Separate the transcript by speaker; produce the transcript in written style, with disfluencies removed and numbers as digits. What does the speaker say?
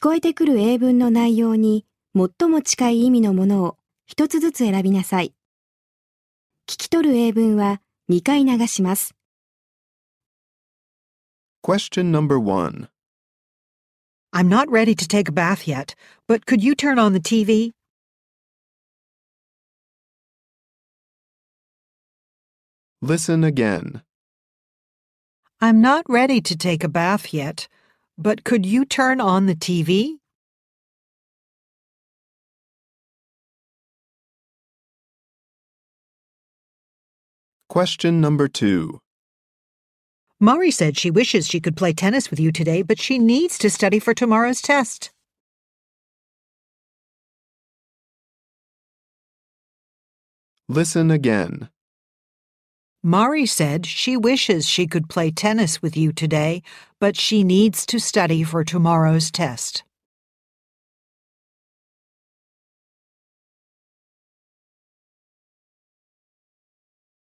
Speaker 1: こえてくる英文の内容に最も近い意味のものを一つずつ選びなさい。聞き取る英文は2回流します。
Speaker 2: Question number 1.
Speaker 3: I'm not ready to take a bath yet, but could you turn on the TV?
Speaker 2: Listen again.
Speaker 3: I'm not ready to take a bath yet, but could you turn on the TV?
Speaker 2: Question number 2.
Speaker 3: Mari said she wishes she could play tennis with you today, but she needs to study for tomorrow's test.
Speaker 2: Listen again.
Speaker 3: Mari said she wishes she could play tennis with you today, but she needs to study for tomorrow's test.